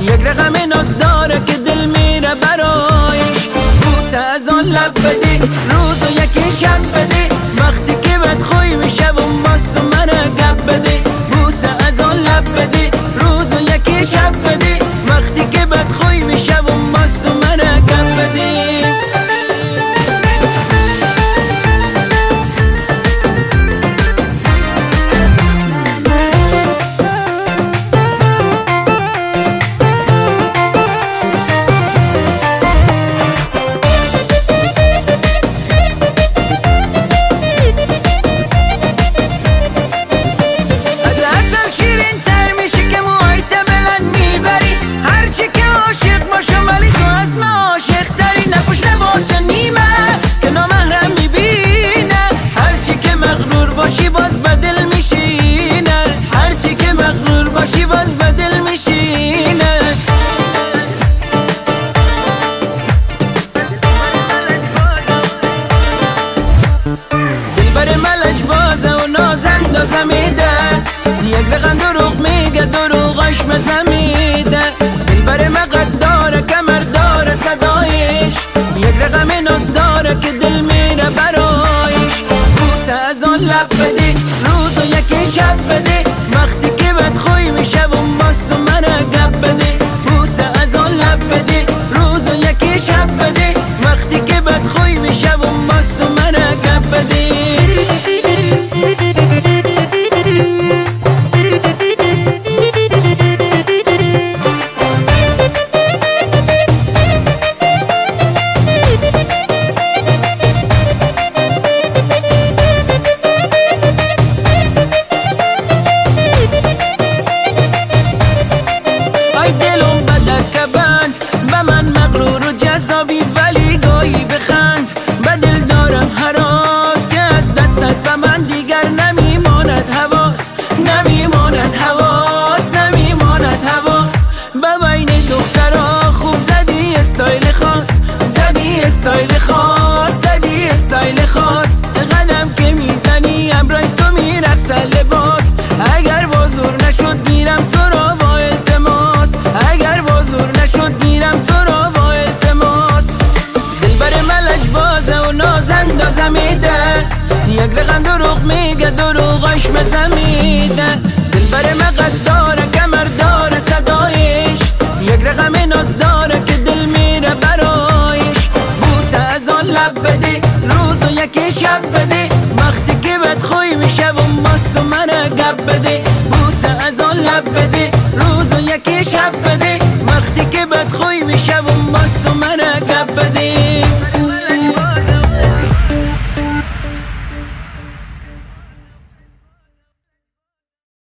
یک رقم ناز داره که دل میره برایش. بوسه از آن لب بدی، روز و یکی شب بدی، وقتی که بدخوی میشه و ماست و منو گپ بدی. بوسه از آن لب بدی، روز و یکی شب بدی، وقتی که بدخوی میشه و ماست و منو گپ بدی. یک رقم دروغ میگه، دروغش مزه میده. دلبر مقد داره، کمر داره صدایش، یک رقم ناز داره که دل میره برایش. بوسه از آن لب بدی، روز و یکی شب بدی، وقتی که بدخوی میشه و ماست و منو گپ بدی. بوسه از آن لب بدی، روز و یکی شب بدی، وقتی که بدخوی میشه و ماست و منو گپ بدی. ولی گاهی بخند، به دل دارم هراس که از دستت به من دیگر نمیماند حواس، نمیماند حواس، نمیماند حواس. به بین دخترها خوب زدی استایل خاص، زدی استایل خاص، زدی استایل خاص. قدم که میزنی امرای تو میرقصه لباس، اگر وازور نشد گیرم تو را با التماس، اگر وازور نشد گیرم تو را با التماس. دلبر ملج بازه و ناز اندازه میده، یک رقم دروغ میگه، دروغش مزه میده. دلبر مقد داره، کمر داره صدایش، یک رقم ناز داره که دل میره برایش. بوسه از آن لب بدی، روز و یکی شب بدی، وقتی که بدخوی میشه و ماست و منو گپ بدی. بوسه از آن لب بدی، روز و یکی شب بدی، وقتی که بدخوی میشه و ماست و منو گپ بدی.